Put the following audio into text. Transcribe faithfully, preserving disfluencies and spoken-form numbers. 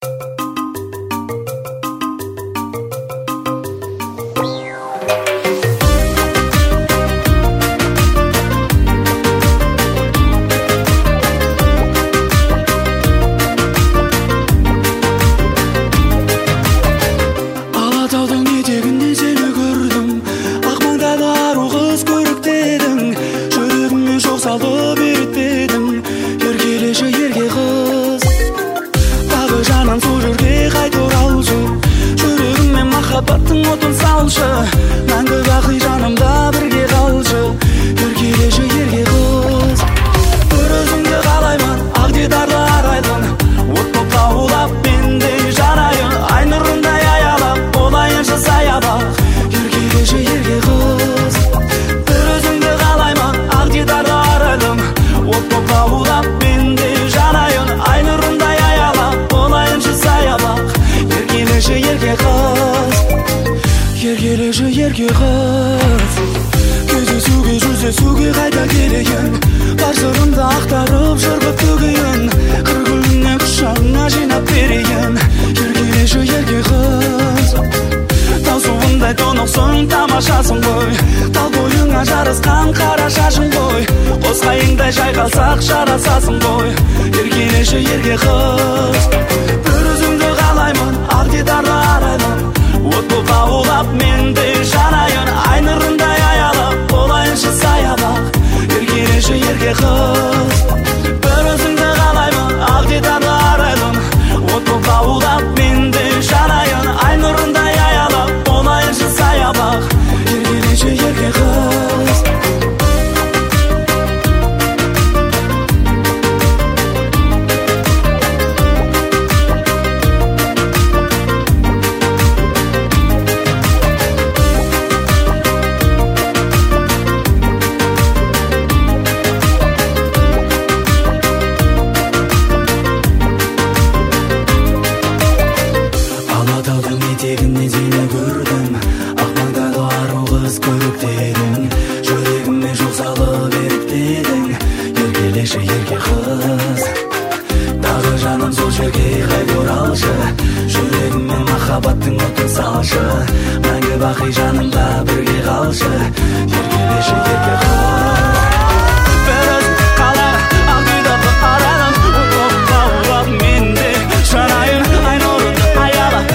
Алатаудың етегінде сені көрдім, ақ маңдайлы ару қыз көріктедің, жүрегіме шоқ салып ерітпедің, еркелеші ерке қыз. Тағы жаным сол жерге қайта оралшы, жүрегіме махаббаттың отын салшы, мәңгі бақи жанымда бірге қалшы, еркелеші ерке қыз. Бір өзіңді қалаймын, ақ дидарлы арайлым, от боп лаулап мендей жанайын, ай нұрындай аялап болайыншы саябақ, еркелеші ерке қыз. Бір өзіңді қалаймын, ақ дидарлы арайлым, от боп лаулап мендей жанайын, ай нұрындай аялап болайыншы саябақ, еркелеші ерке қыз, еркелеші ерке қыз. Кездесуге жүздесуге қайта келейін, бар сырымды ақтарып жырғып төгейін, қыр гүліне құшағыңа жинап берейін, еркелеші ерке қыз. Тау суындай тұнықсың, тамашасың ғой, тал бойыңа жарысқан қара шашың ғой, қос қайыңдай жайқалсақ жарасасың ғой, еркелеші ерке қыз. Бір өзіңді қалаймын, ақ дидарлы арайлым, от боп лаулап мендей жанайын, ай нұрындай аялап болайыншы саябақ, еркелеші ерке қыз. Бір өзіңді қалаймын, ақ дидарлы арайлым, от боп лаулап мендей жанайын, ай нұрындай аялап болайыншы саябақ, еркелеші ерке қыз. Алатаудың етегінде сені көрдім, ақ маңдайлы ару қыз көріктедің, жүрегіме жол салып ерітпедің, еркелеші ерке қыз. Тағы жаным сол жерге қайта оралшы, жүрегіме махаббаттың отын салшы, мәңгі бақи жанымда бірге қалшы, еркелеші ерке қыз.